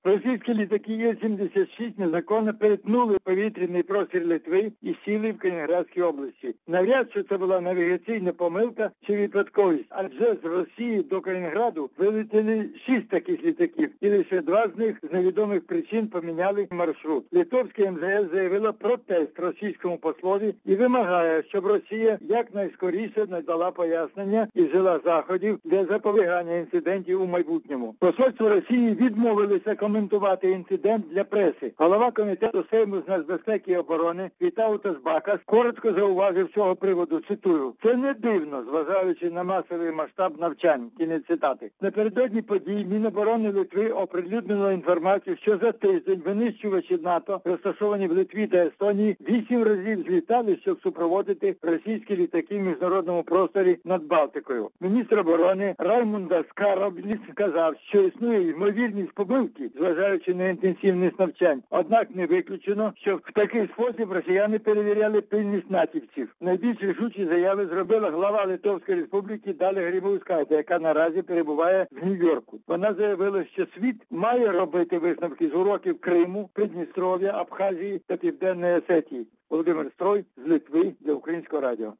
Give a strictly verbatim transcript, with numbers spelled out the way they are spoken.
Російські літаки Є сімдесят шість незаконно перетнули повітряний простір Литви і сіли в Калінінградській області. Навряд, що це була навігаційна помилка чи випадковість, адже з Росії до Калінінграду вилетіли шість таких літаків, і лише два з них з невідомих причин поміняли маршрут. Литовське ем зе ес заявило протест російському послові і вимагає, щоб Росія якнайскоріше надала пояснення і вжила заходів для запобігання інцидентів у майбутньому. Посольство Росії відмовилося коментувати інцидент для преси. Голова комітету Сейму з нацбезпеки і оборони Вітаутас Бакас коротко зауважив з цього приводу, цитую: «Це не дивно, зважаючи на масовий масштаб навчань». Кінець цитати. Напередодні подій Міноборони Литви оприлюднило інформацію, що за тиждень винищувачі НАТО, розташовані в Литві та Естонії, вісім разів злітали, щоб супроводити російські літаки в міжнародному просторі над Балтикою. Міністр оборони Раймундас Карабліс сказав, що існує ймовірність помилки, зважаючи на інтенсивність навчань. Однак не виключено, що в такий спосіб росіяни перевіряли пильність натівців. Найбільш рішучі заяви зробила глава Литовської Республіки Даля Грибаускайте, яка наразі перебуває в Нью-Йорку. Вона заявила, що світ має робити висновки з уроків Криму, Придністров'я, Абхазії та Південної Осетії. Володимир Строй з Литви для Українського радіо.